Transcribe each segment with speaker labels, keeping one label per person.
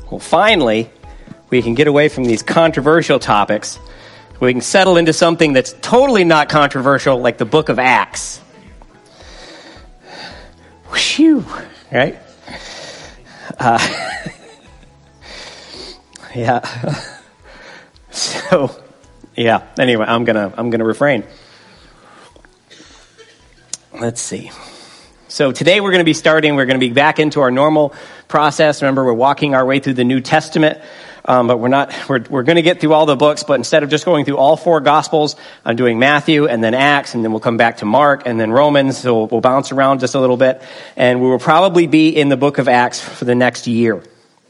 Speaker 1: Well, finally, we can get away from these controversial topics. We can settle into something that's totally not controversial, like the book of Acts. Whew, right? Yeah. So, yeah. Anyway, I'm gonna refrain. Let's see. So today we're going to be back into our normal process. Remember, we're walking our way through the New Testament, but we're going to get through all the books, but instead of just going through all four Gospels, I'm doing Matthew and then Acts, and then we'll come back to Mark and then Romans, so we'll bounce around just a little bit, and we will probably be in the book of Acts for the next year.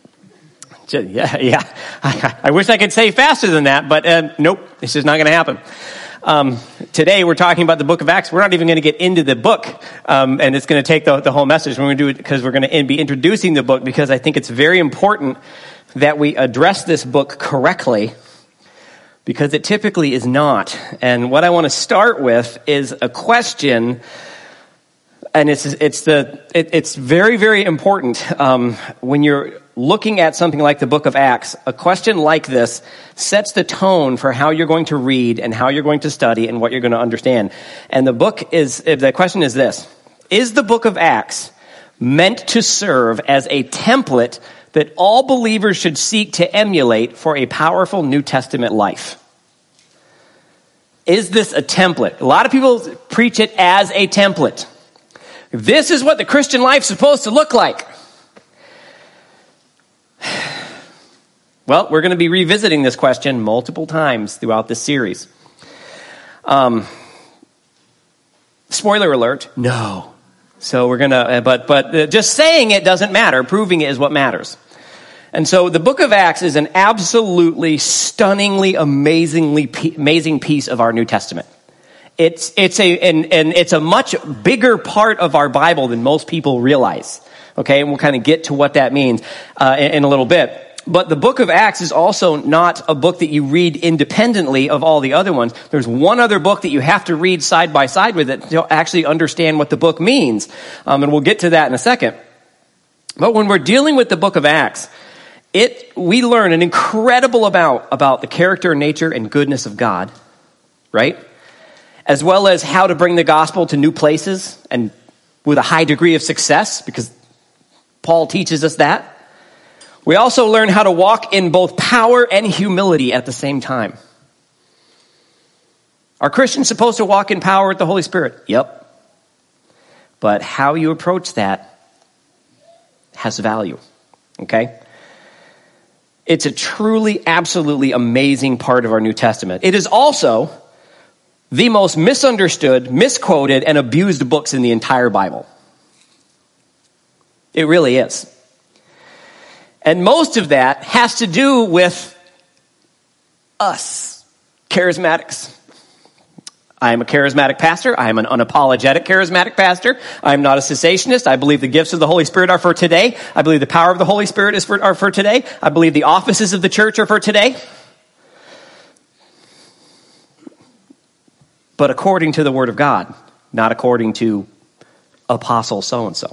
Speaker 1: Yeah. I wish I could say faster than that, but nope, this is not going to happen. Today we're talking about the book of Acts. We're not even going to get into the book, and it's going to take the whole message. We're going to do it because we're going to be introducing the book, because I think it's very important that we address this book correctly, because it typically is not. And what I want to start with is a question, and it's very, very important when you're looking at something like the book of Acts. A question like this sets the tone for how you're going to read and how you're going to study and what you're going to understand. And the question is this: is the book of Acts meant to serve as a template that all believers should seek to emulate for a powerful New Testament life? Is this a template? A lot of people preach it as a template. This is what the Christian life is supposed to look like. Well, we're going to be revisiting this question multiple times throughout this series. Spoiler alert, no. So we're going to, but just saying it doesn't matter. Proving it is what matters. And so the book of Acts is an absolutely stunningly, amazing piece of our New Testament. It's a much bigger part of our Bible than most people realize. Okay, and we'll kind of get to what that means in a little bit. But the book of Acts is also not a book that you read independently of all the other ones. There's one other book that you have to read side by side with it to actually understand what the book means. And we'll get to that in a second. But when we're dealing with the book of Acts, we learn an incredible amount about the character, nature, and goodness of God, right? As well as how to bring the gospel to new places and with a high degree of success, because Paul teaches us that. We also learn how to walk in both power and humility at the same time. Are Christians supposed to walk in power with the Holy Spirit? Yep. But how you approach that has value, okay? It's a truly, absolutely amazing part of our New Testament. It is also the most misunderstood, misquoted, and abused books in the entire Bible. It really is. And most of that has to do with us, charismatics. I am a charismatic pastor. I am an unapologetic charismatic pastor. I am not a cessationist. I believe the gifts of the Holy Spirit are for today. I believe the power of the Holy Spirit are for today. I believe the offices of the church are for today. But according to the Word of God, not according to Apostle so-and-so.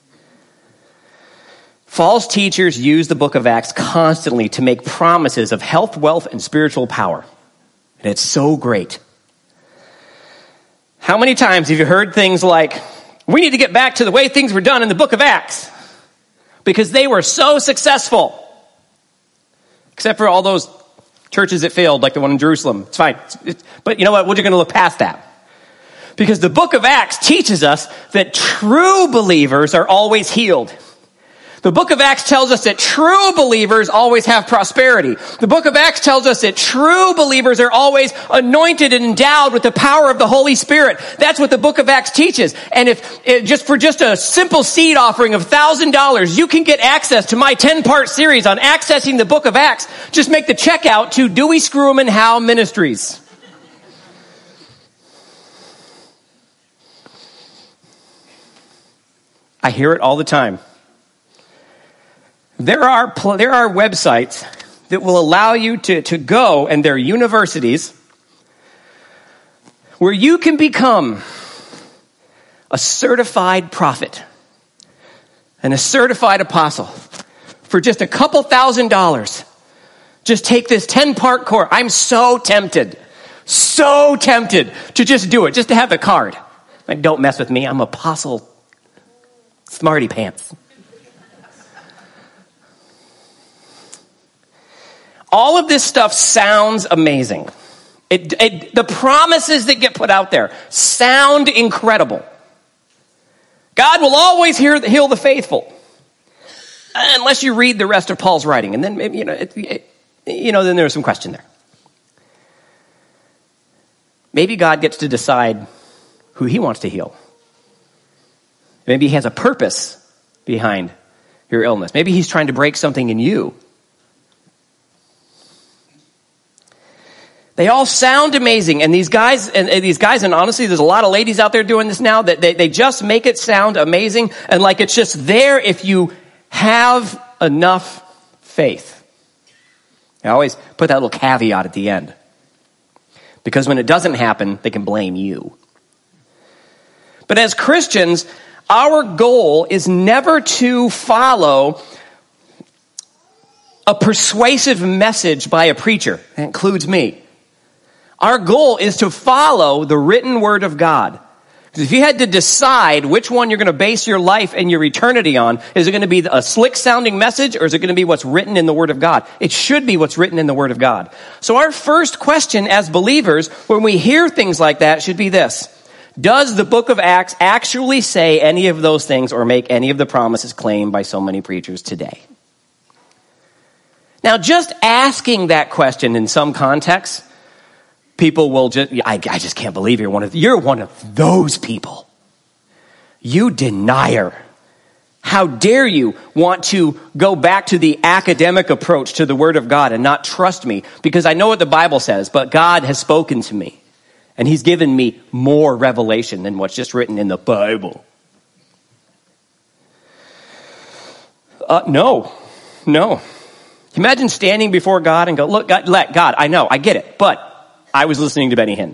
Speaker 1: False teachers use the book of Acts constantly to make promises of health, wealth, and spiritual power. And it's so great. How many times have you heard things like, we need to get back to the way things were done in the book of Acts because they were so successful? Except for all those churches that failed, like the one in Jerusalem. It's fine. But you know what? We're just going to look past that. Because the book of Acts teaches us that true believers are always healed. The book of Acts tells us that true believers always have prosperity. The book of Acts tells us that true believers are always anointed and endowed with the power of the Holy Spirit. That's what the book of Acts teaches. And if just for a simple seed offering of $1,000, you can get access to my 10-part series on accessing the book of Acts. Just make the checkout to Dewey Screwham and Howe Ministries. I hear it all the time. There are websites that will allow you to go, and they're universities, where you can become a certified prophet and a certified apostle for just a couple $1,000. Just take this 10-part course. I'm so tempted to just do it, just to have the card. Like, don't mess with me. I'm Apostle Smarty Pants. All of this stuff sounds amazing. The promises that get put out there sound incredible. God will always heal the faithful, unless you read the rest of Paul's writing, and then maybe then there's some question there. Maybe God gets to decide who he wants to heal. Maybe he has a purpose behind your illness. Maybe he's trying to break something in you. They all sound amazing, and these guys, and honestly, there's a lot of ladies out there doing this now, that they just make it sound amazing, and like it's just there if you have enough faith. I always put that little caveat at the end, because when it doesn't happen, they can blame you. But as Christians, our goal is never to follow a persuasive message by a preacher. That includes me. Our goal is to follow the written word of God. Because if you had to decide which one you're going to base your life and your eternity on, is it going to be a slick sounding message, or is it going to be what's written in the word of God? It should be what's written in the word of God. So our first question as believers, when we hear things like that, should be this: does the book of Acts actually say any of those things or make any of the promises claimed by so many preachers today? Now, just asking that question in some context, people will just, I just can't believe you're one of those people. You denier. How dare you want to go back to the academic approach to the word of God and not trust me, because I know what the Bible says, but God has spoken to me and he's given me more revelation than what's just written in the Bible. No. Imagine standing before God and go, look, God, I know, I get it, but I was listening to Benny Hinn.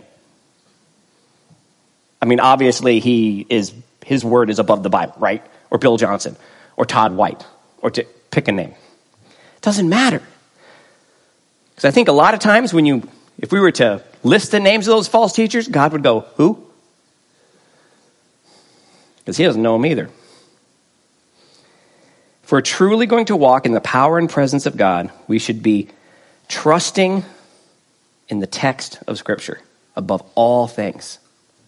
Speaker 1: I mean, obviously his word is above the Bible, right? Or Bill Johnson, or Todd White, or to pick a name. It doesn't matter. Because I think a lot of times if we were to list the names of those false teachers, God would go, who? Because he doesn't know them either. If we're truly going to walk in the power and presence of God, we should be trusting in the text of Scripture above all things.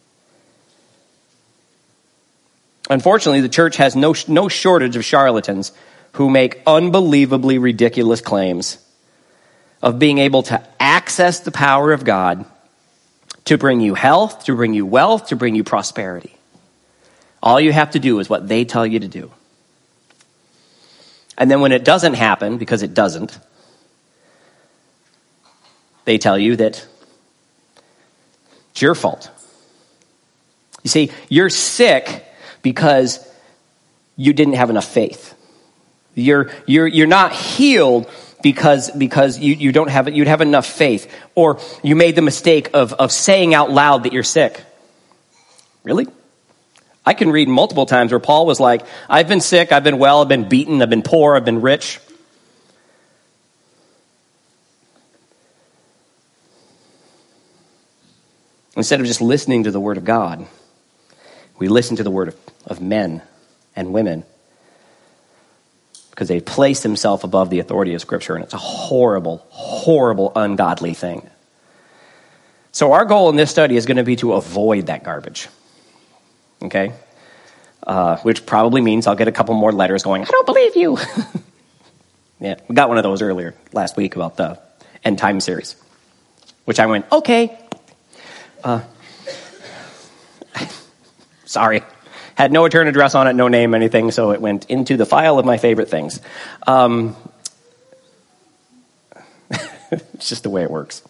Speaker 1: Unfortunately, the church has no shortage of charlatans who make unbelievably ridiculous claims of being able to access the power of God to bring you health, to bring you wealth, to bring you prosperity. All you have to do is what they tell you to do. And then when it doesn't happen, because it doesn't, they tell you that it's your fault. You see, you're sick because you didn't have enough faith. You're not healed because you don't have you'd have enough faith, or you made the mistake of saying out loud that you're sick. Really? I can read multiple times where Paul was like, I've been sick, I've been well, I've been beaten, I've been poor, I've been rich. Instead of just listening to the word of God, we listen to the word of men and women, because they place themselves above the authority of Scripture, and it's a horrible, horrible, ungodly thing. So our goal in this study is going to be to avoid that garbage, okay? Which probably means I'll get a couple more letters going, I don't believe you. Yeah, we got one of those earlier last week about the End Time series, which I went, okay. Sorry. Had no return address on it, no name, anything, so it went into the file of my favorite things. It's just the way it works.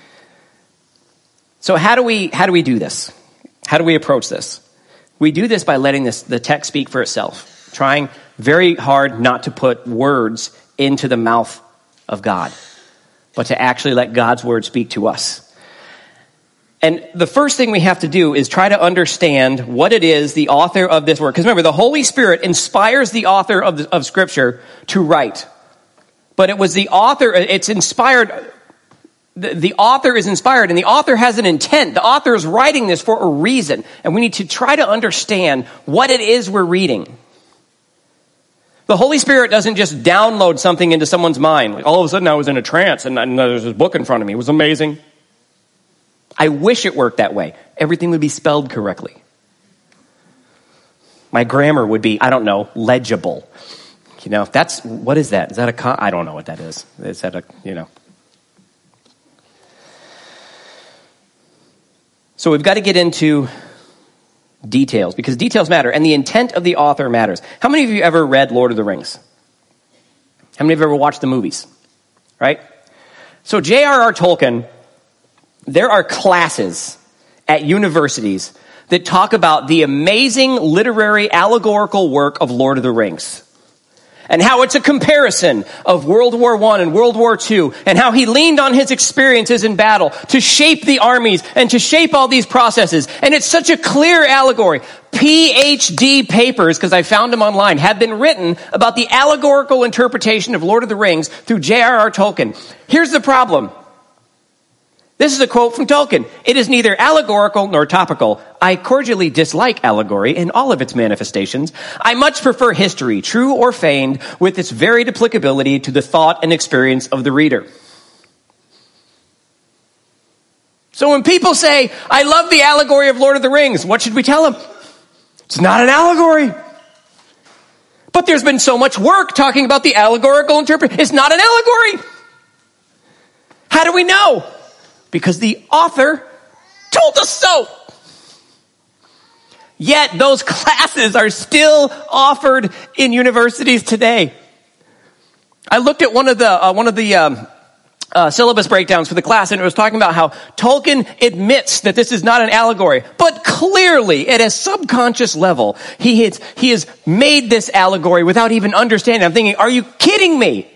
Speaker 1: So how do we do this? How do we approach this? We do this by letting the text speak for itself, trying very hard not to put words into the mouth of God, but to actually let God's word speak to us. And the first thing we have to do is try to understand what it is the author of this word. Because remember, the Holy Spirit inspires the author of Scripture to write. But it was the author, it's inspired. The author is inspired, and the author has an intent. The author is writing this for a reason, and we need to try to understand what it is we're reading. The Holy Spirit doesn't just download something into someone's mind. Like all of a sudden I was in a trance, and there's this book in front of me. It was amazing. I wish it worked that way. Everything would be spelled correctly. My grammar would be, I don't know, legible. What is that? Is that I don't know what that is. Is that So we've got to get into details, because details matter, and the intent of the author matters. How many of you ever read Lord of the Rings? How many of you ever watched the movies? Right? So J.R.R. Tolkien, there are classes at universities that talk about the amazing literary allegorical work of Lord of the Rings, and how it's a comparison of World War I and World War II, and how he leaned on his experiences in battle to shape the armies and to shape all these processes. And it's such a clear allegory. PhD papers, because I found them online, have been written about the allegorical interpretation of Lord of the Rings through J.R.R. Tolkien. Here's the problem. This is a quote from Tolkien. It is neither allegorical nor topical. I cordially dislike allegory in all of its manifestations. I much prefer history, true or feigned, with its varied applicability to the thought and experience of the reader. So when people say, I love the allegory of Lord of the Rings, what should we tell them? It's not an allegory. But there's been so much work talking about the allegorical interpretation. It's not an allegory. How do we know? Because the author told us so. Yet those classes are still offered in universities today. I looked at one of the syllabus breakdowns for the class, and it was talking about how Tolkien admits that this is not an allegory, but clearly at a subconscious level, he has made this allegory without even understanding. I'm thinking, are you kidding me?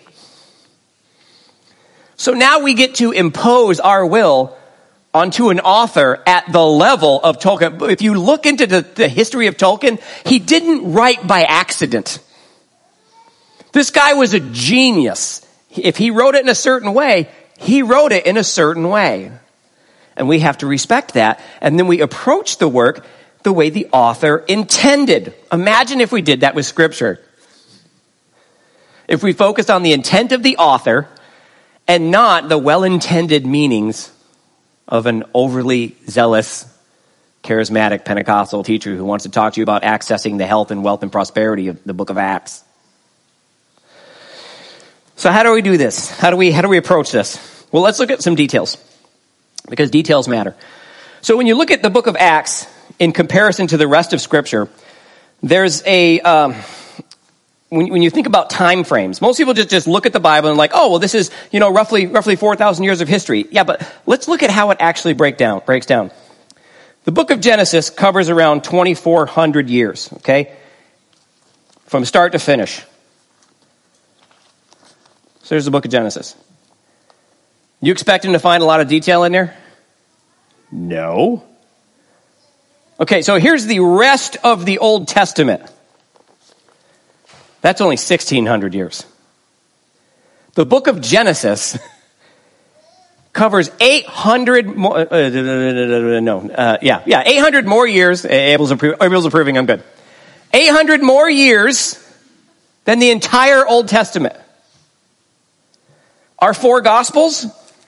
Speaker 1: So now we get to impose our will onto an author at the level of Tolkien. If you look into the history of Tolkien, he didn't write by accident. This guy was a genius. If he wrote it in a certain way, he wrote it in a certain way. And we have to respect that. And then we approach the work the way the author intended. Imagine if we did that with Scripture. If we focused on the intent of the author and not the well-intended meanings of an overly zealous, charismatic Pentecostal teacher who wants to talk to you about accessing the health and wealth and prosperity of the book of Acts. So how do we do this? How do we approach this? Well, let's look at some details, because details matter. So when you look at the book of Acts in comparison to the rest of Scripture, there's when you think about time frames, most people just look at the Bible and like, oh, well, this is, roughly 4,000 years of history. Yeah, but let's look at how it actually breaks down. The book of Genesis covers around 2,400 years, okay? From start to finish. So there's the book of Genesis. You expecting to find a lot of detail in there? No. Okay, so here's the rest of the Old Testament. That's only 1,600 years. The book of Genesis covers 800 more, 800 more years. Abel's approving, I'm good. 800 more years than the entire Old Testament. Our 4 Gospels,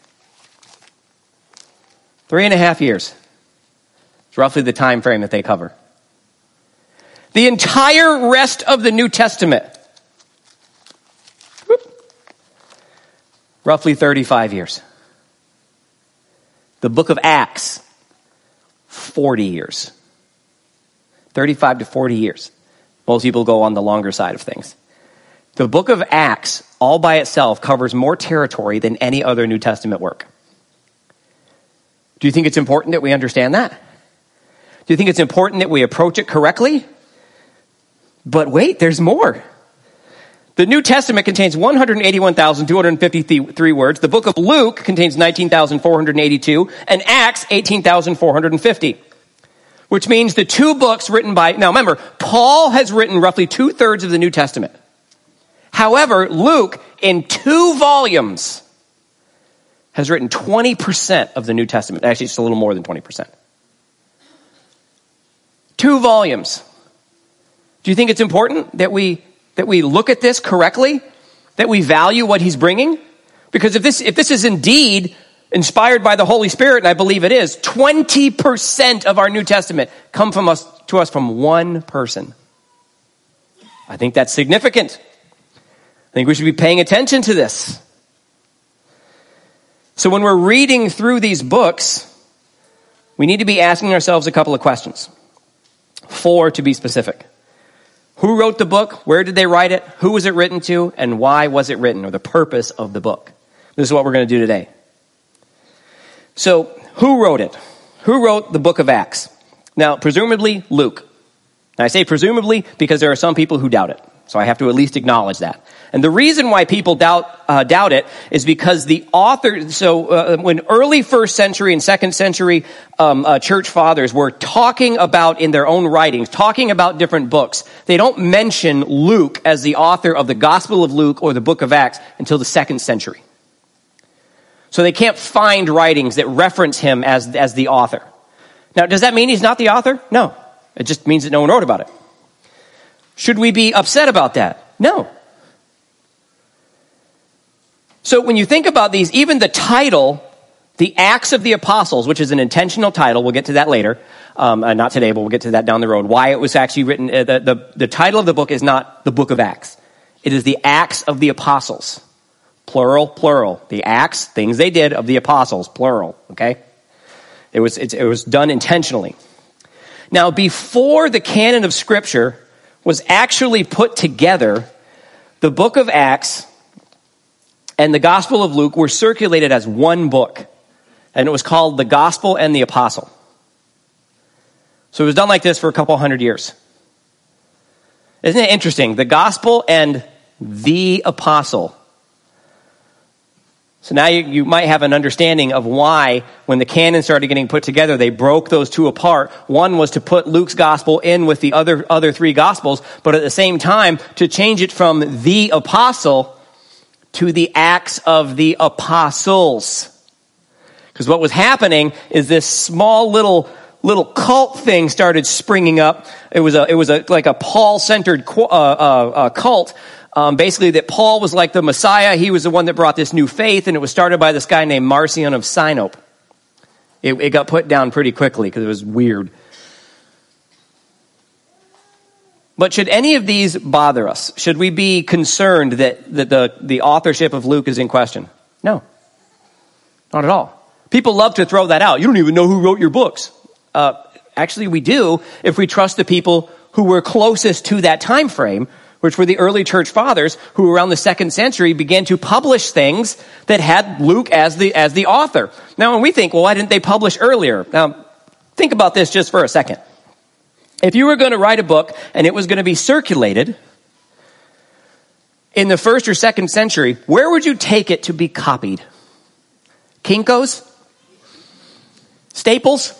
Speaker 1: 3.5 years. It's roughly the time frame that they cover. The entire rest of the New Testament, roughly 35 years. The book of Acts, 40 years. 35 to 40 years. Most people go on the longer side of things. The book of Acts, all by itself, covers more territory than any other New Testament work. Do you think it's important that we understand that? Do you think it's important that we approach it correctly? But wait, there's more. The New Testament contains 181,253 words. The book of Luke contains 19,482, and Acts 18,450. Which means the 2 books written by, now remember, Paul has written roughly 2/3 of the New Testament. However, Luke in 2 volumes, has written 20% of the New Testament. Actually, it's a little more than 20%. 2 volumes. Do you think it's important that we look at this correctly? That we value what he's bringing? Because if this is indeed inspired by the Holy Spirit, and I believe it is, 20% of our New Testament come to us from one person. I think that's significant. I think we should be paying attention to this. So when we're reading through these books, we need to be asking ourselves a couple of questions. 4 to be specific. Who wrote the book? Where did they write it? Who was it written to? And why was it written? Or the purpose of the book. This is what we're going to do today. So, who wrote it? Who wrote the book of Acts? Now, presumably Luke. Now, I say presumably because there are some people who doubt it. So I have to at least acknowledge that. And the reason why people doubt it is because the author, when early first century and second century church fathers were talking about in their own writings, talking about different books, they don't mention Luke as the author of the Gospel of Luke or the book of Acts until the 2nd century. So they can't find writings that reference him as the author. Now, does that mean he's not the author? No. It just means that no one wrote about it. Should we be upset about that? No. So when you think about these, even the title, the Acts of the Apostles, which is an intentional title, we'll get to that later, not today, but we'll get to that down the road, why it was actually written, the title of the book is not the book of Acts. It is the Acts of the Apostles. Plural, plural. The Acts, things they did of the Apostles, plural, okay? It was done intentionally. Now, before the canon of Scripture was actually put together, the book of Acts and the Gospel of Luke were circulated as one book, and it was called the Gospel and the Apostle. So it was done like this for a couple hundred years. Isn't it interesting? The Gospel and the Apostle. So now you might have an understanding of why, when the canon started getting put together, they broke those 2 apart. One was to put Luke's gospel in with the other 3 gospels, but at the same time, to change it from the apostle to the Acts of the Apostles. Because what was happening is this small little cult thing started springing up. It was like a Paul-centered cult. Basically that Paul was like the Messiah. He was the one that brought this new faith, and it was started by this guy named Marcion of Sinope. It got put down pretty quickly because it was weird. But should any of these bother us? Should we be concerned that the authorship of Luke is in question? No, not at all. People love to throw that out. You don't even know who wrote your books. Actually, we do if we trust the people who were closest to that time frame, which were the early church fathers who around the 2nd century began to publish things that had Luke as the author. Now, when we think, well, why didn't they publish earlier? Now, think about this just for a second. If you were going to write a book and it was going to be circulated in the 1st or 2nd century, where would you take it to be copied? Kinko's? Staples?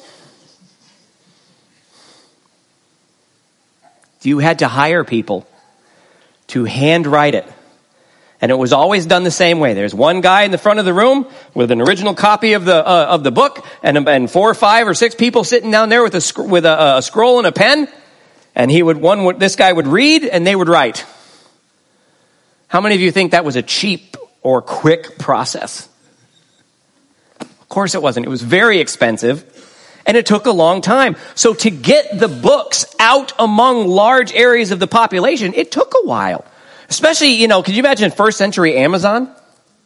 Speaker 1: You had to hire people to handwrite it. And it was always done the same way. There's one guy in the front of the room with an original copy of the book, and 4 or 5 or 6 people sitting down there with a scroll and a pen. And this guy would read, and they would write. How many of you think that was a cheap or quick process? Of course it wasn't. It was very expensive, and it took a long time. So to get the books out among large areas of the population, it took a while. Especially, could you imagine 1st century Amazon?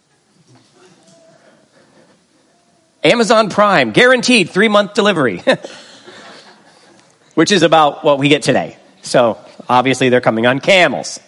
Speaker 1: Amazon Prime, guaranteed 3-month delivery. Which is about what we get today. So, obviously they're coming on camels.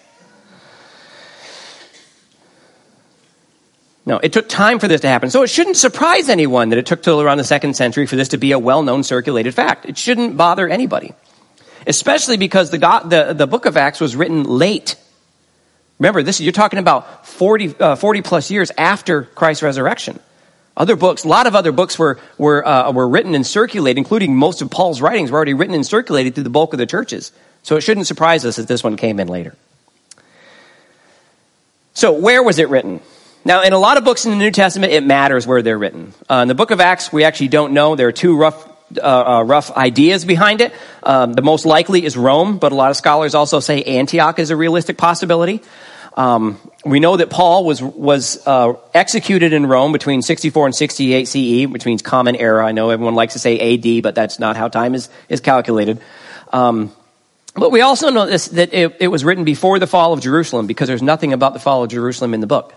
Speaker 1: No, it took time for this to happen. So it shouldn't surprise anyone that it took till around the 2nd century for this to be a well-known circulated fact. It shouldn't bother anybody. Especially because the book of Acts was written late. Remember, you're talking about 40 plus years after Christ's resurrection. A lot of other books were written and circulated, including most of Paul's writings were already written and circulated through the bulk of the churches. So it shouldn't surprise us that this one came in later. So where was it written? Now, in a lot of books in the New Testament, it matters where they're written. In the book of Acts, we actually don't know. There are two rough ideas behind it. The most likely is Rome, but a lot of scholars also say Antioch is a realistic possibility. We know that Paul was executed in Rome between 64 and 68 CE, which means common era. I know everyone likes to say AD, but that's not how time is calculated. But we also know that it was written before the fall of Jerusalem, because there's nothing about the fall of Jerusalem in the book.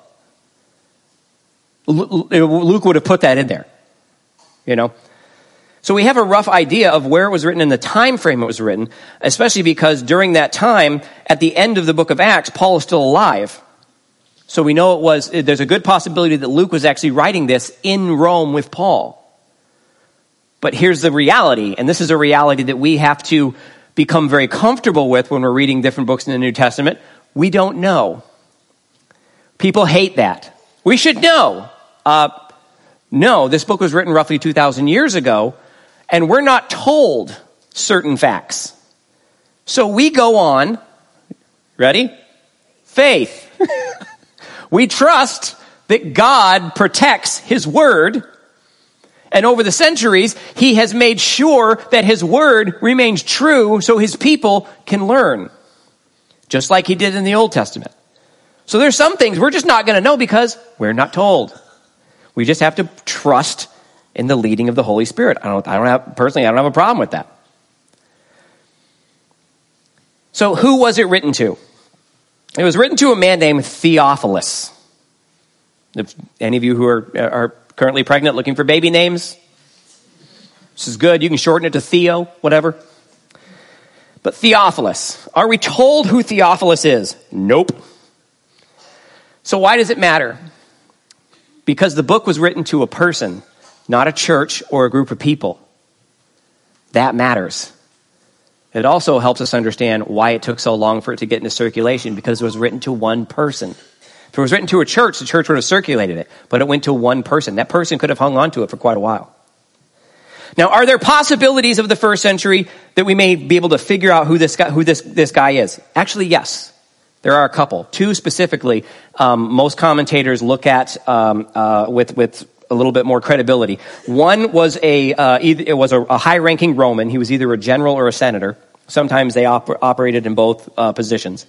Speaker 1: Luke would have put that in there, you know. So we have a rough idea of where it was written and the time frame it was written, especially because during that time, at the end of the book of Acts, Paul is still alive. So we know there's a good possibility that Luke was actually writing this in Rome with Paul. But here's the reality, and this is a reality that we have to become very comfortable with when we're reading different books in the New Testament. We don't know. People hate that. We should know. No, this book was written roughly 2,000 years ago, and we're not told certain facts. So we go on, ready? Faith. We trust that God protects his word, and over the centuries, he has made sure that his word remains true so his people can learn, just like he did in the Old Testament. So there's some things we're just not going to know because we're not told. We just have to trust in the leading of the Holy Spirit. I don't have a problem with that. So who was it written to? It was written to a man named Theophilus. If any of you who are currently pregnant looking for baby names, this is good. You can shorten it to Theo, whatever. But Theophilus. Are we told who Theophilus is? Nope. So why does it matter? Because the book was written to a person, not a church or a group of people. That matters. It also helps us understand why it took so long for it to get into circulation, because it was written to one person. If it was written to a church, the church would have circulated it, but it went to one person. That person could have hung on to it for quite a while. Now, are there possibilities of the first century that we may be able to figure out who this guy is? Actually, yes. There are a couple. Two specifically, most commentators look at with a little bit more credibility. One was a high-ranking Roman. He was either a general or a senator. Sometimes they operated in both positions.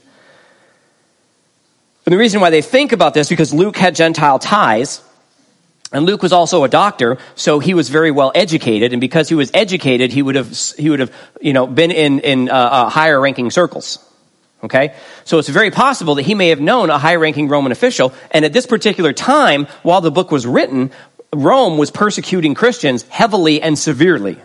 Speaker 1: And the reason why they think about this, because Luke had Gentile ties, and Luke was also a doctor, so he was very well educated. And because he was educated, he would have been in higher ranking circles. Okay? So it's very possible that he may have known a high-ranking Roman official, and at this particular time, while the book was written, Rome was persecuting Christians heavily and severely.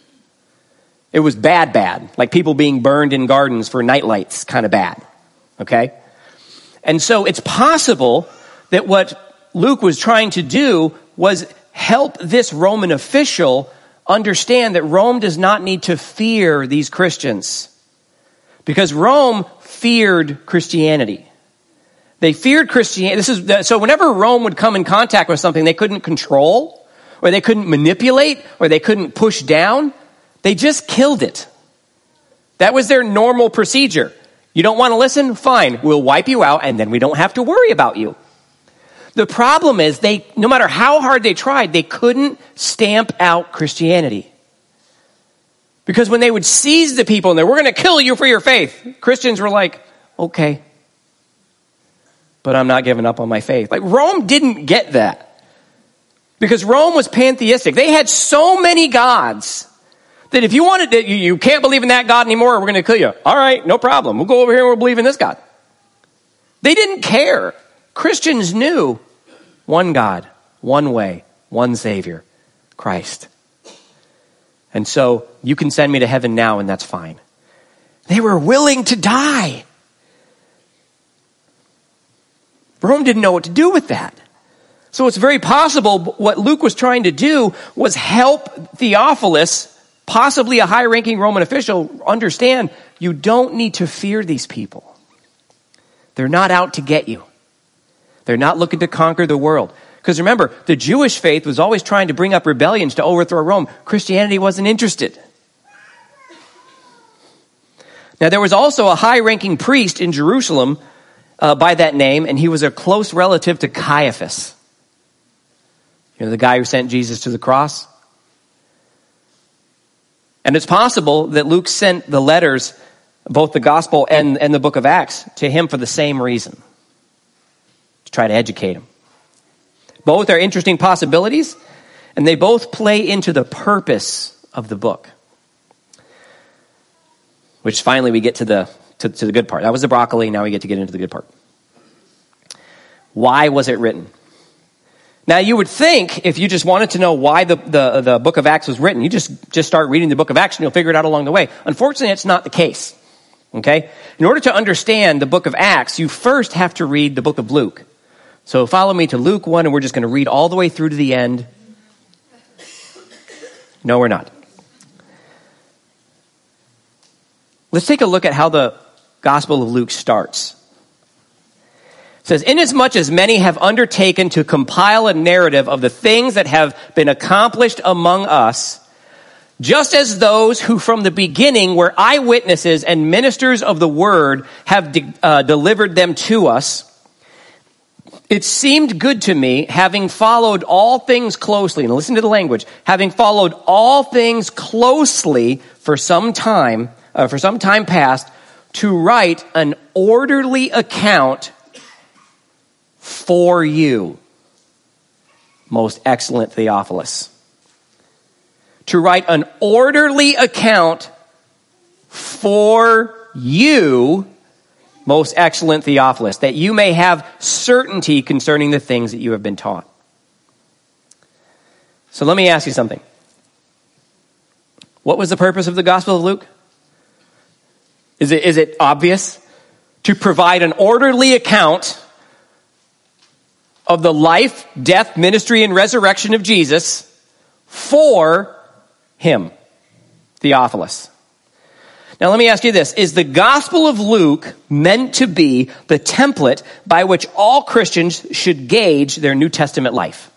Speaker 1: It was bad, like people being burned in gardens for nightlights, kind of bad. Okay? And so it's possible that what Luke was trying to do was help this Roman official understand that Rome does not need to fear these Christians, because Rome feared Christianity. They feared Christianity. So whenever Rome would come in contact with something they couldn't control, or they couldn't manipulate, or they couldn't push down, they just killed it. That was their normal procedure. You don't want to listen? Fine. We'll wipe you out, and then we don't have to worry about you. The problem is, no matter how hard they tried, they couldn't stamp out Christianity. Because when they would seize the people and we're going to kill you for your faith, Christians were like, okay, but I'm not giving up on my faith. Like, Rome didn't get that. Because Rome was pantheistic. They had so many gods that if you wanted to, you can't believe in that God anymore, we're going to kill you. All right, no problem. We'll go over here and we'll believe in this God. They didn't care. Christians knew one God, one way, one Savior, Christ. And so you can send me to heaven now, and that's fine. They were willing to die. Rome didn't know what to do with that. So it's very possible what Luke was trying to do was help Theophilus, possibly a high-ranking Roman official, understand you don't need to fear these people. They're not out to get you. They're not looking to conquer the world. Because remember, the Jewish faith was always trying to bring up rebellions to overthrow Rome. Christianity wasn't interested. Now, there was also a high-ranking priest in Jerusalem by that name, and he was a close relative to Caiaphas. You know, the guy who sent Jesus to the cross. And it's possible that Luke sent the letters, both the gospel and the book of Acts, to him for the same reason. To try to educate him. Both are interesting possibilities, and they both play into the purpose of the book. Which finally we get to the good part. That was the broccoli, now we get into the good part. Why was it written? Now you would think if you just wanted to know why the book of Acts was written, you just start reading the book of Acts and you'll figure it out along the way. Unfortunately, it's not the case. Okay? In order to understand the book of Acts, you first have to read the book of Luke. So follow me to Luke 1, and we're just going to read all the way through to the end. No, we're not. Let's take a look at how the Gospel of Luke starts. It says, "Inasmuch as many have undertaken to compile a narrative of the things that have been accomplished among us, just as those who from the beginning were eyewitnesses and ministers of the word have delivered them to us, it seemed good to me, having followed all things closely," and listen to the language, "having followed all things closely for some time past, to write an orderly account for you, most excellent Theophilus." To write an orderly account for you, most excellent Theophilus, that you may have certainty concerning the things that you have been taught. So let me ask you something. What was the purpose of the Gospel of Luke? Is it obvious? To provide an orderly account of the life, death, ministry, and resurrection of Jesus for him, Theophilus. Now let me ask you this. Is the Gospel of Luke meant to be the template by which all Christians should gauge their New Testament life?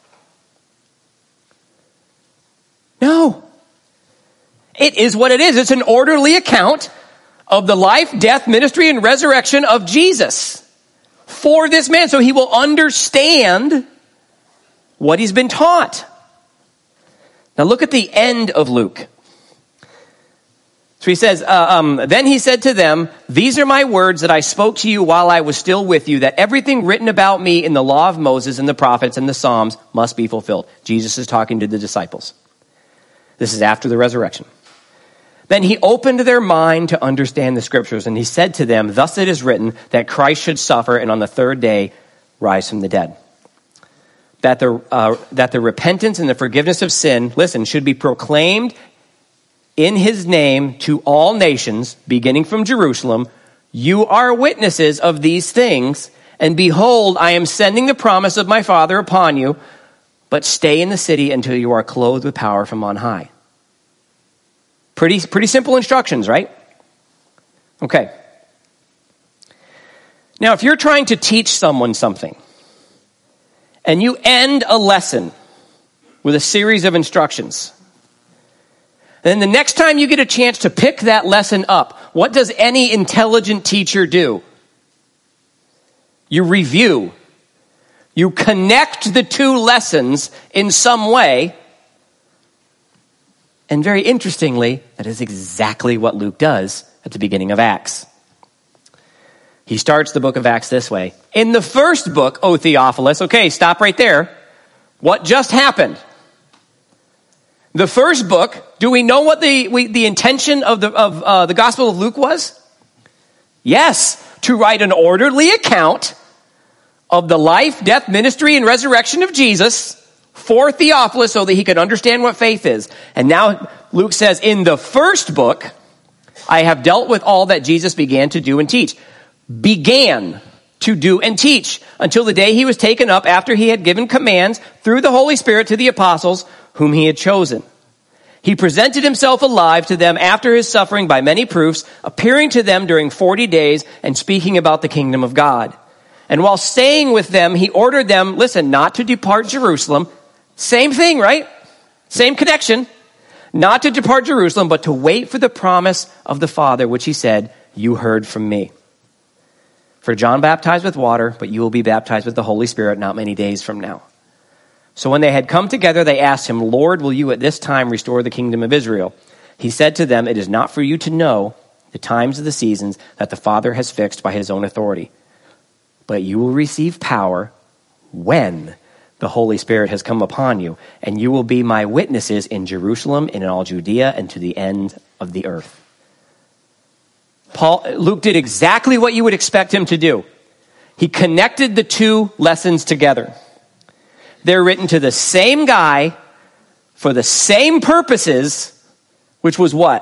Speaker 1: No. It is what it is. It's an orderly account of the life, death, ministry, and resurrection of Jesus for this man, so he will understand what he's been taught. Now look at the end of Luke. So he says, then he said to them, "These are my words that I spoke to you while I was still with you, that everything written about me in the law of Moses and the prophets and the Psalms must be fulfilled." Jesus is talking to the disciples. This is after the resurrection. "Then he opened their mind to understand the scriptures, and he said to them, 'Thus it is written that Christ should suffer and on the third day rise from the dead. That the repentance and the forgiveness of sin, listen, should be proclaimed in his name to all nations, beginning from Jerusalem. You are witnesses of these things, and behold, I am sending the promise of my Father upon you, but stay in the city until you are clothed with power from on high.'" Pretty simple instructions, right? Okay. Now, if you're trying to teach someone something, and you end a lesson with a series of instructions, then the next time you get a chance to pick that lesson up, what does any intelligent teacher do? You review. You connect the two lessons in some way. And very interestingly, that is exactly what Luke does at the beginning of Acts. He starts the book of Acts this way. "In the first book, O Theophilus," okay, stop right there. What just happened? The first book, do we know what the intention of the Gospel of Luke was? Yes, to write an orderly account of the life, death, ministry, and resurrection of Jesus for Theophilus so that he could understand what faith is. And now Luke says, "In the first book, I have dealt with all that Jesus began to do and teach." Began to do and teach until the day he was taken up, after he had given commands through the Holy Spirit to the apostles whom he had chosen. He presented himself alive to them after his suffering by many proofs, appearing to them during 40 days and speaking about the kingdom of God. And while staying with them, he ordered them, listen, not to depart Jerusalem. Same thing, right? Same connection. Not to depart Jerusalem, but to wait for the promise of the Father, which he said, "You heard from me." For John baptized with water, but you will be baptized with the Holy Spirit not many days from now. So when they had come together, they asked him, Lord, will you at this time restore the kingdom of Israel? He said to them, it is not for you to know the times of the seasons that the Father has fixed by his own authority. But you will receive power when the Holy Spirit has come upon you, and you will be my witnesses in Jerusalem and in all Judea and to the end of the earth. Luke did exactly what you would expect him to do. He connected the two lessons together. They're written to the same guy for the same purposes, which was what?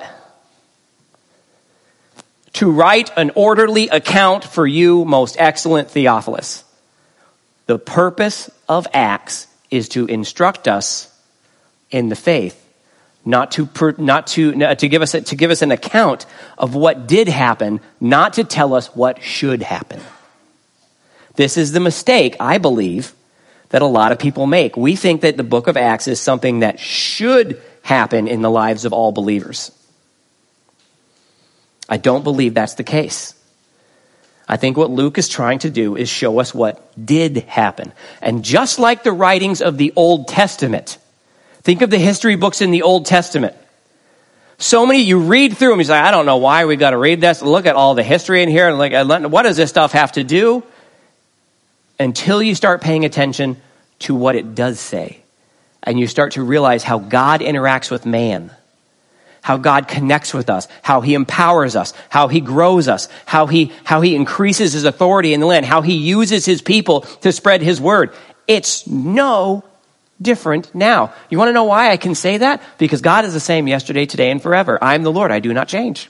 Speaker 1: To write an orderly account for you, most excellent Theophilus. The purpose of Acts is to instruct us in the faith, not to give us an account of what did happen, not to tell us what should happen. This is the mistake, I believe, that a lot of people make. We think that the book of Acts is something that should happen in the lives of all believers. I don't believe that's the case. I think what Luke is trying to do is show us what did happen. And just like the writings of the Old Testament, think of the history books in the Old Testament. So many, you read through them, you say, I don't know why we got to read this. Look at all the history in here. And what does this stuff have to do? Until you start paying attention to what it does say. And you start to realize how God interacts with man. How God connects with us, how he empowers us, how he grows us, how he increases his authority in the land, how he uses his people to spread his word. It's no different now. You want to know why I can say that? Because God is the same yesterday, today, and forever. I am the Lord. I do not change.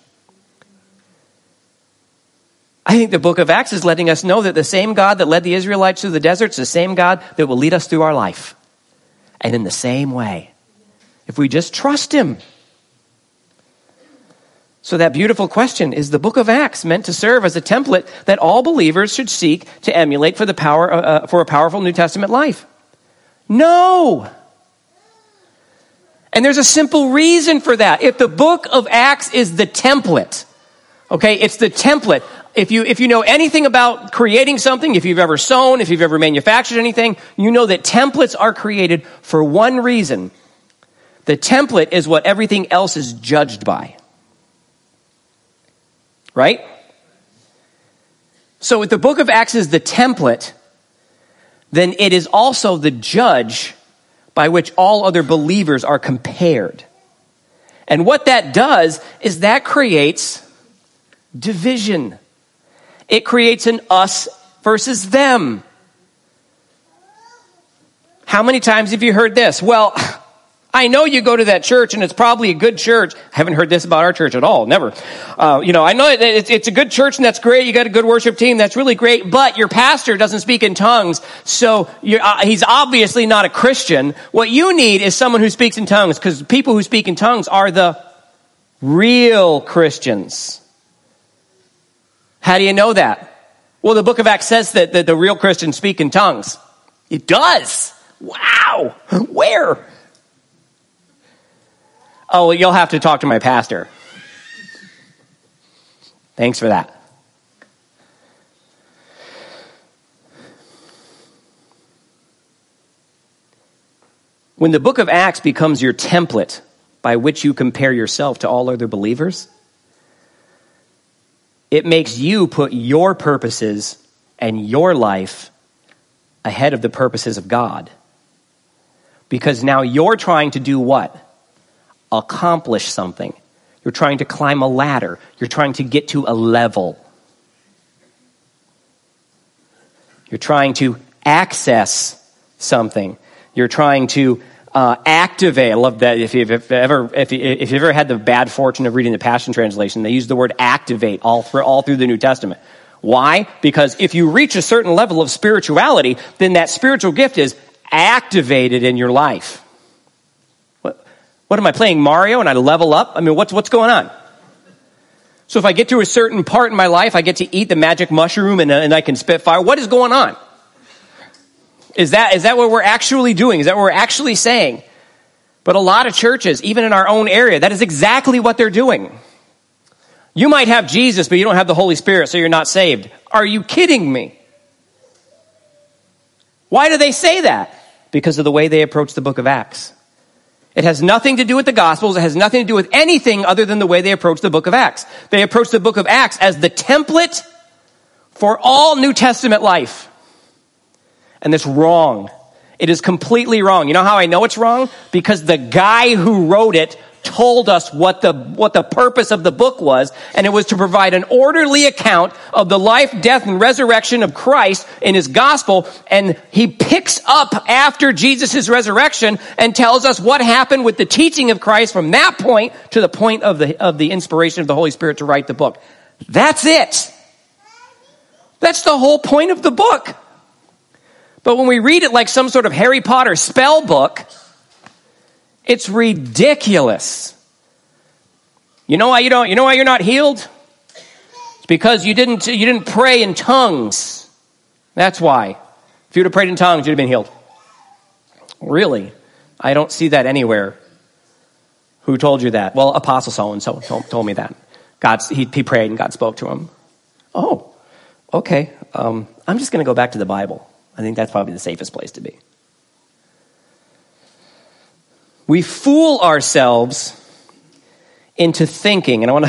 Speaker 1: I think the book of Acts is letting us know that the same God that led the Israelites through the desert is the same God that will lead us through our life. And in the same way, if we just trust him. So that beautiful question, is the book of Acts meant to serve as a template that all believers should seek to emulate for a powerful New Testament life? No. And there's a simple reason for that. If the book of Acts is the template, okay, it's the template. If you know anything about creating something, if you've ever sewn, if you've ever manufactured anything, you know that templates are created for one reason. The template is what everything else is judged by. Right? So if the book of Acts is the template, then it is also the judge by which all other believers are compared. And what that does is that creates division. It creates an us versus them. How many times have you heard this? Well, I know you go to that church and it's probably a good church. I haven't heard this about our church at all. Never. I know it's a good church and that's great. You got a good worship team. That's really great. But your pastor doesn't speak in tongues. So he's obviously not a Christian. What you need is someone who speaks in tongues, because people who speak in tongues are the real Christians. How do you know that? Well, the book of Acts says that the real Christians speak in tongues. It does. Wow. Where? Oh, well, you'll have to talk to my pastor. Thanks for that. When the book of Acts becomes your template by which you compare yourself to all other believers, it makes you put your purposes and your life ahead of the purposes of God. Because now you're trying to do what? Accomplish something. You're trying to climb a ladder. You're trying to get to a level. You're trying to access something. You're trying to activate. I love that. If you've ever had the bad fortune of reading the Passion Translation, they use the word activate all through the New Testament. Why? Because if you reach a certain level of spirituality, then that spiritual gift is activated in your life. What am I playing, Mario, and I level up? I mean, what's going on? So if I get to a certain part in my life, I get to eat the magic mushroom and I can spit fire. What is going on? Is that what we're actually doing? Is that what we're actually saying? But a lot of churches, even in our own area, that is exactly what they're doing. You might have Jesus, but you don't have the Holy Spirit, so you're not saved. Are you kidding me? Why do they say that? Because of the way they approach the book of Acts. It has nothing to do with the Gospels. It has nothing to do with anything other than the way they approach the book of Acts. They approach the book of Acts as the template for all New Testament life. And that's wrong. It is completely wrong. You know how I know it's wrong? Because the guy who wrote it told us what the purpose of the book was, and it was to provide an orderly account of the life, death, and resurrection of Christ in his gospel, and he picks up after Jesus' resurrection and tells us what happened with the teaching of Christ from that point to the point of the inspiration of the Holy Spirit to write the book. That's it. That's the whole point of the book. But when we read it like some sort of Harry Potter spell book, it's ridiculous. You know why you're not healed? It's because you didn't pray in tongues. That's why. If you would have prayed in tongues, you'd have been healed. Really? I don't see that anywhere. Who told you that? Well, Apostle so-and-so told me that. He prayed and God spoke to him. Oh, okay. I'm just going to go back to the Bible. I think that's probably the safest place to be. We fool ourselves into thinking, and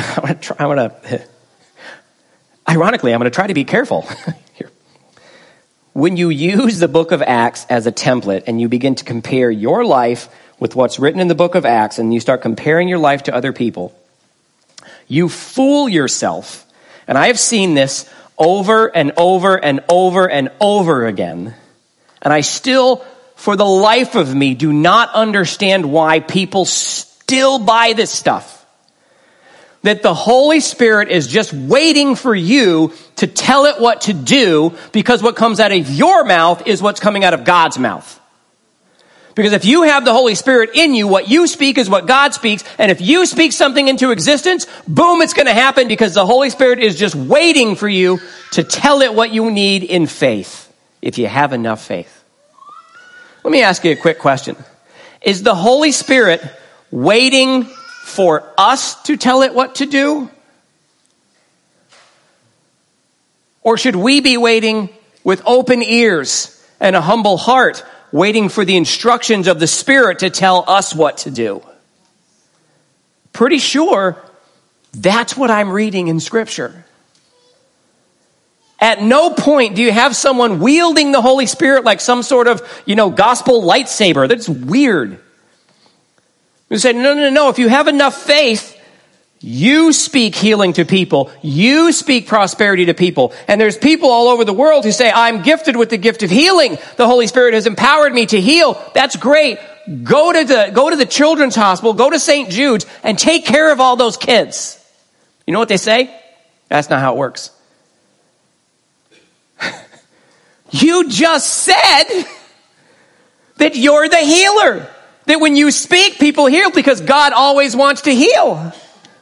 Speaker 1: ironically, I'm going to try to be careful here. When you use the book of Acts as a template and you begin to compare your life with what's written in the book of Acts and you start comparing your life to other people, you fool yourself. And I have seen this over and over and over and over again. And I still, for the life of me, do not understand why people still buy this stuff. That the Holy Spirit is just waiting for you to tell it what to do, because what comes out of your mouth is what's coming out of God's mouth. Because if you have the Holy Spirit in you, what you speak is what God speaks. And if you speak something into existence, boom, it's going to happen, because the Holy Spirit is just waiting for you to tell it what you need in faith, if you have enough faith. Let me ask you a quick question. Is the Holy Spirit waiting for us to tell it what to do? Or should we be waiting with open ears and a humble heart, waiting for the instructions of the Spirit to tell us what to do? Pretty sure that's what I'm reading in Scripture. At no point do you have someone wielding the Holy Spirit like some sort of, gospel lightsaber. That's weird. You say, no. If you have enough faith, you speak healing to people. You speak prosperity to people. And there's people all over the world who say, I'm gifted with the gift of healing. The Holy Spirit has empowered me to heal. That's great. Go to the children's hospital, go to St. Jude's, and take care of all those kids. You know what they say? That's not how it works. You just said that you're the healer. That when you speak, people heal, because God always wants to heal.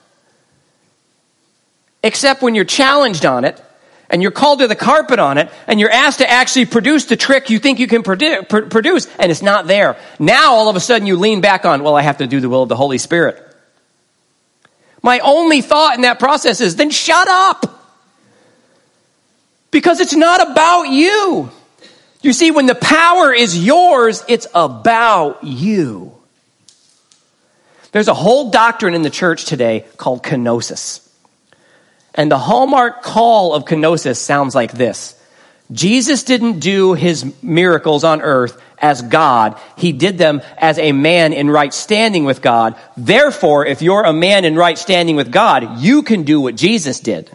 Speaker 1: Except when you're challenged on it, and you're called to the carpet on it, and you're asked to actually produce the trick you think you can produce, and it's not there. Now, all of a sudden, you lean back on, I have to do the will of the Holy Spirit. My only thought in that process is, then shut up. Because it's not about you. You see, when the power is yours, it's about you. There's a whole doctrine in the church today called kenosis. And the hallmark call of kenosis sounds like this. Jesus didn't do his miracles on earth as God. He did them as a man in right standing with God. Therefore, if you're a man in right standing with God, you can do what Jesus did.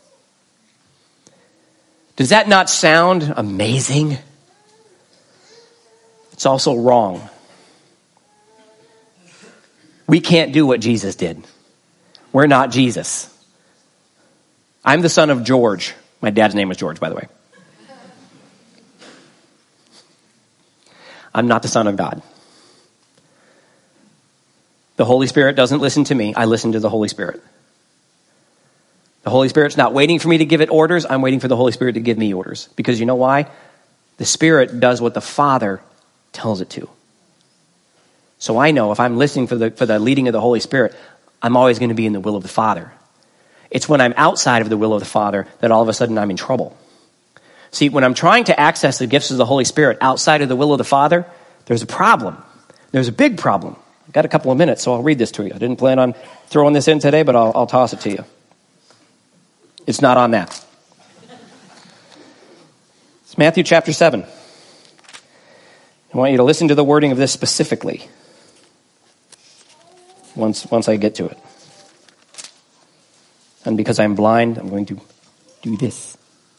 Speaker 1: Does that not sound amazing? It's also wrong. We can't do what Jesus did. We're not Jesus. I'm the son of George. My dad's name was George, by the way. I'm not the son of God. The Holy Spirit doesn't listen to me. I listen to the Holy Spirit. The Holy Spirit's not waiting for me to give it orders. I'm waiting for the Holy Spirit to give me orders. Because you know why? The Spirit does what the Father tells it to. So I know if I'm listening for the leading of the Holy Spirit, I'm always going to be in the will of the Father. It's when I'm outside of the will of the Father that all of a sudden I'm in trouble. See, when I'm trying to access the gifts of the Holy Spirit outside of the will of the Father, there's a problem. There's a big problem. I've got a couple of minutes, so I'll read this to you. I didn't plan on throwing this in today, but I'll toss it to you. It's not on that. It's Matthew chapter 7. I want you to listen to the wording of this specifically once I get to it. And because I'm blind, I'm going to do this.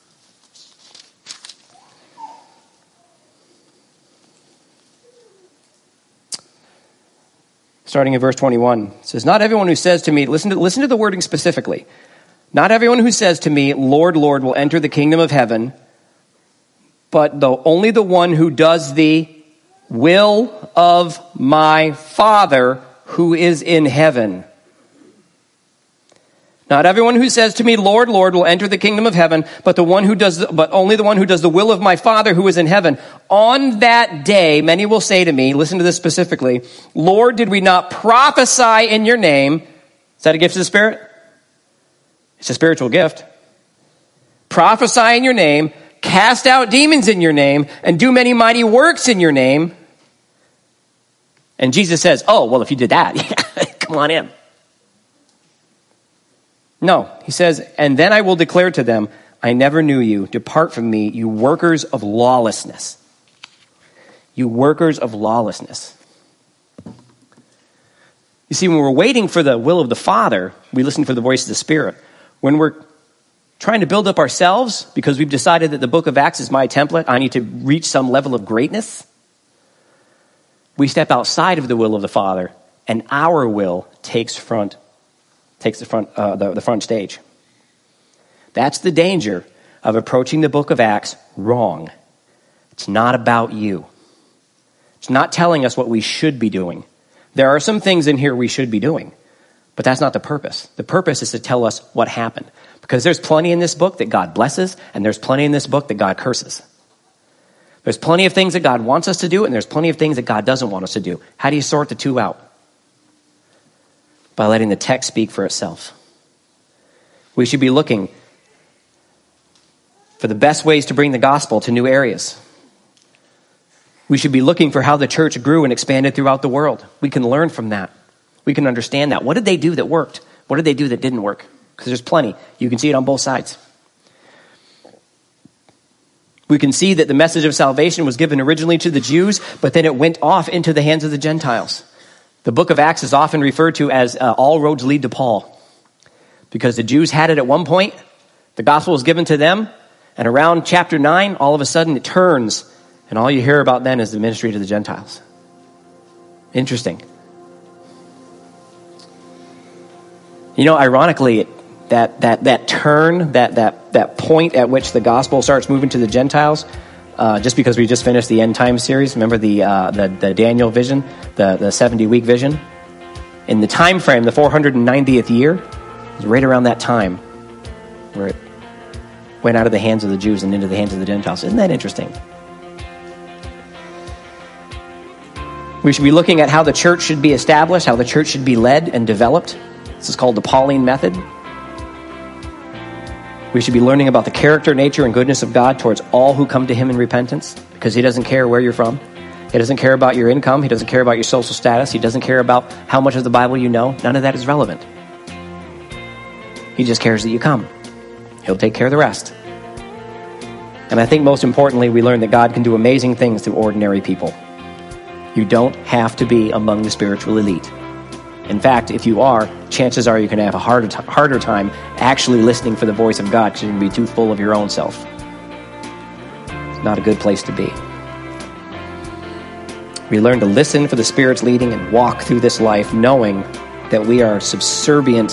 Speaker 1: Starting in verse 21, it says, "Not everyone who says to me," listen to the wording specifically. "Not everyone who says to me, 'Lord, Lord,' will enter the kingdom of heaven, but only the one who does the will of my Father who is in heaven. Not everyone who says to me, 'Lord, Lord,' will enter the kingdom of heaven, but only the one who does the will of my Father who is in heaven. On that day, many will say to me," listen to this specifically, "Lord, did we not prophesy in your name?" Is that a gift of the Spirit? It's a spiritual gift. "Prophesy in your name, cast out demons in your name, and do many mighty works in your name." And Jesus says, "Oh, well, if you did that, come on in." No, he says, "And then I will declare to them, 'I never knew you. Depart from me, you workers of lawlessness.'" You workers of lawlessness. You see, when we're waiting for the will of the Father, we listen for the voice of the Spirit. When we're trying to build up ourselves because we've decided that the book of Acts is my template, I need to reach some level of greatness, we step outside of the will of the Father, and our will takes the front stage. That's the danger of approaching the book of Acts wrong. It's not about you. It's not telling us what we should be doing. There are some things in here we should be doing, but that's not the purpose. The purpose is to tell us what happened, because there's plenty in this book that God blesses, and there's plenty in this book that God curses. There's plenty of things that God wants us to do, and there's plenty of things that God doesn't want us to do. How do you sort the two out? By letting the text speak for itself. We should be looking for the best ways to bring the gospel to new areas. We should be looking for how the church grew and expanded throughout the world. We can learn from that. We can understand that. What did they do that worked? What did they do that didn't work? Because there's plenty. You can see it on both sides. We can see that the message of salvation was given originally to the Jews, but then it went off into the hands of the Gentiles. The book of Acts is often referred to as all roads lead to Paul, because the Jews had it at one point, the gospel was given to them, and around chapter 9, all of a sudden it turns, and all you hear about then is the ministry to the Gentiles. Interesting. You know, ironically, that turn, that point at which the gospel starts moving to the Gentiles, just because we just finished the end time series, remember the Daniel vision, the 70-week vision? In the time frame, the 490th year, is right around that time where it went out of the hands of the Jews and into the hands of the Gentiles. Isn't that interesting? We should be looking at how the church should be established, how the church should be led and developed. This is called the Pauline method. We should be learning about the character, nature, and goodness of God towards all who come to him in repentance, because he doesn't care where you're from. He doesn't care about your income. He doesn't care about your social status. He doesn't care about how much of the Bible you know. None of that is relevant. He just cares that you come. He'll take care of the rest. And I think most importantly, we learn that God can do amazing things through ordinary people. You don't have to be among the spiritual elite. In fact, if you are, chances are you're going to have a harder time actually listening for the voice of God, because you're going to be too full of your own self. It's not a good place to be. We learn to listen for the Spirit's leading and walk through this life knowing that we are subservient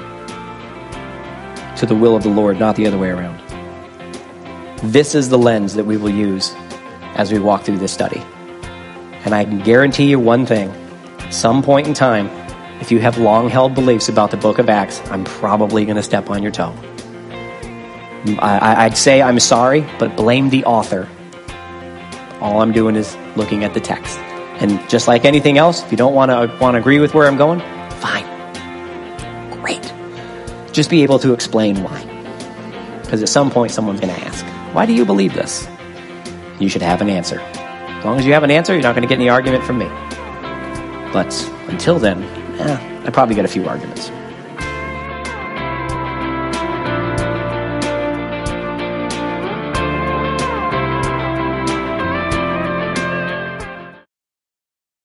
Speaker 1: to the will of the Lord, not the other way around. This is the lens that we will use as we walk through this study. And I can guarantee you one thing. At some point in time, if you have long-held beliefs about the book of Acts, I'm probably going to step on your toe. I'd say I'm sorry, but blame the author. All I'm doing is looking at the text. And just like anything else, if you don't want to agree with where I'm going, fine. Great. Just be able to explain why. Because at some point, someone's going to ask, why do you believe this? You should have an answer. As long as you have an answer, you're not going to get any argument from me. But until then, I'd probably get a few arguments.